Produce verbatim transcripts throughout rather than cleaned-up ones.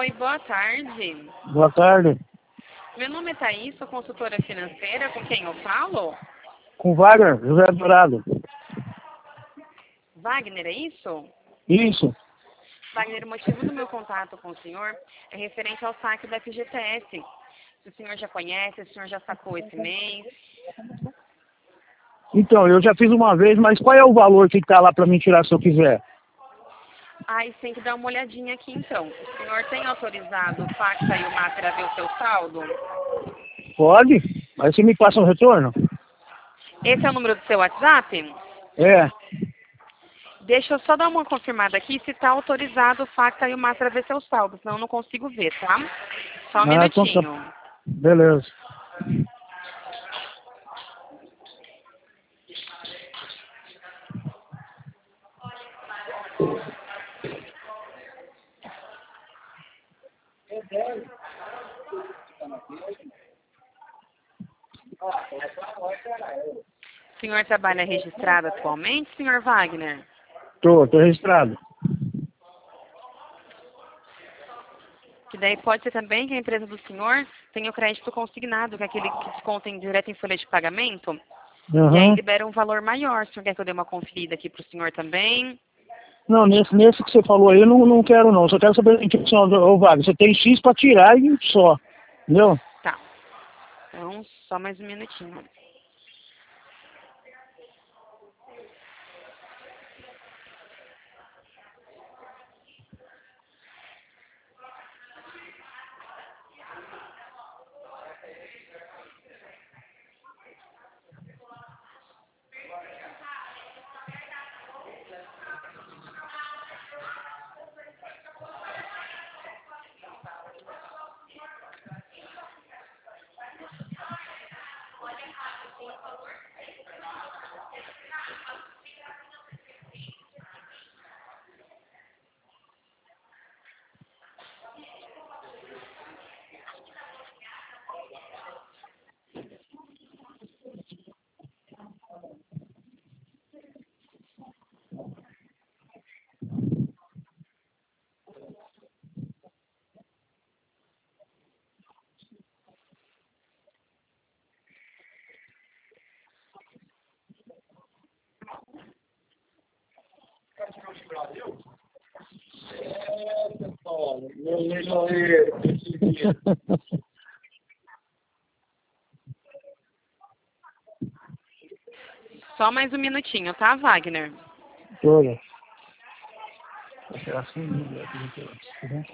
Oi, boa tarde. Boa tarde. Meu nome é Thaís, sou consultora financeira. Com quem eu falo? Com Wagner, José Dourado. Wagner, é isso? Isso. Wagner, o motivo do meu contato com o senhor é referente ao saque da F G T S. Se o senhor já conhece, se o senhor já sacou esse mês. Então, eu já fiz uma vez, mas qual é o valor que está lá para mim tirar se eu quiser? Aí tem que dar uma olhadinha aqui então. O senhor tem autorizado o fax e o Master a ver o seu saldo? Pode? Aí você me passa um retorno? Esse é o número do seu WhatsApp? É. Deixa eu só dar uma confirmada aqui se está autorizado o fax e o Master a ver seu saldo, senão eu não consigo ver, tá? Só um Ah, então minutinho. tá. Beleza. O senhor trabalha registrado atualmente, senhor Wagner? Tô, tô registrado. Que daí pode ser também que a empresa do senhor tenha o crédito consignado, que é aquele que descontem direto em folha de pagamento, e aí Uhum. libera um valor maior. O senhor quer que eu dê uma conferida aqui para o senhor também? Não, nesse, nesse que você falou aí eu não, não quero não. Só quero saber, tipo assim, ô Wagner, você tem X para tirar e só. Entendeu? Tá. Então, só mais um minutinho. Só mais um minutinho, tá, Wagner? Toda. Assim,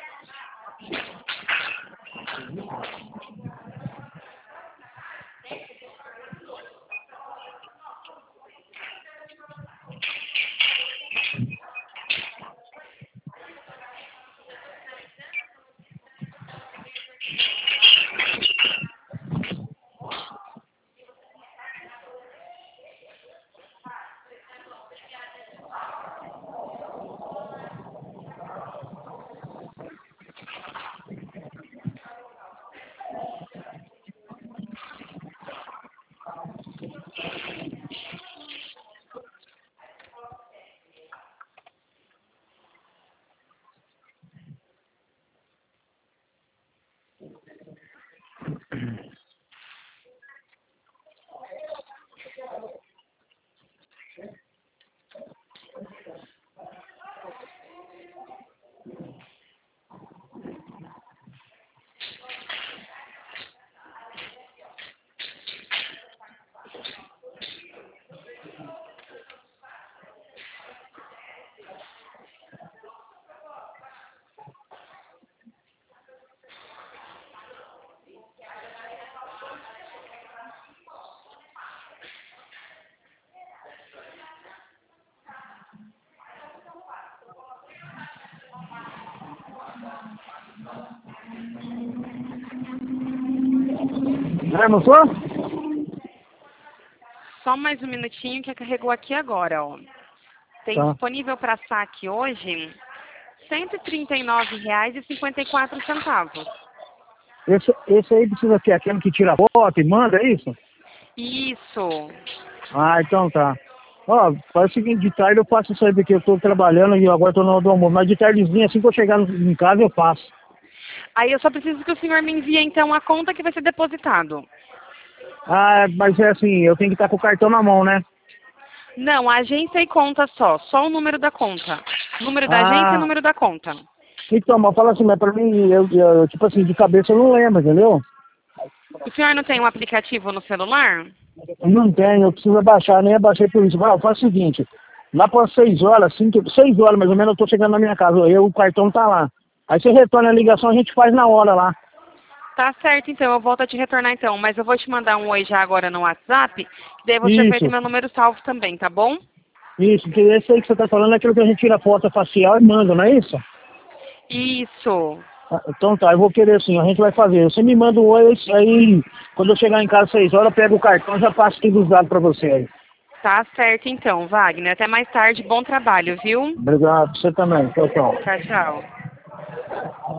É, não sou? Só mais um minutinho que carregou aqui agora, ó. Tem Tá. disponível para saque hoje cento e trinta e nove reais e cinquenta e quatro centavos. Esse, esse aí precisa ter aquele que tira foto e manda, é isso? Isso. Ah, então tá. Ó, faz o seguinte, de tarde eu faço isso aí porque eu tô trabalhando e agora tô no hora do almoço. Mas de tardezinha, assim que eu chegar no- em casa, eu faço. Aí eu só preciso que o senhor me envie, então, a conta que vai ser depositado. Ah, mas é assim, eu tenho que estar com o cartão na mão, né? Não, agência e conta só. Só o número da conta. Número da agência e Ah, número da conta. então, mas fala assim, mas pra mim, eu, eu, tipo assim, de cabeça eu não lembro, entendeu? O senhor não tem um aplicativo no celular? Não tenho, eu preciso baixar, nem abaixei por isso. Vai, faz o seguinte, lá para seis horas, cinco, seis horas mais ou menos, eu tô chegando na minha casa, eu, o cartão tá lá. Aí você retorna a ligação, a gente faz na hora lá. Tá certo, então. Eu volto a te retornar, então. Mas eu vou te mandar um oi já agora no WhatsApp. Daí você vai ter Isso, meu número salvo também, tá bom? isso, porque esse aí que você tá falando é aquilo que a gente tira foto facial e manda, não é isso? Isso. Ah, então tá, eu vou querer sim, a gente vai fazer. Você me manda um oi, aí quando eu chegar em casa seis horas, eu pego o cartão e já passo tudo os dados pra você aí. Tá certo, então, Wagner. Até mais tarde. Bom trabalho, viu? Obrigado, você também. Tchau, tchau. Tchau, tchau.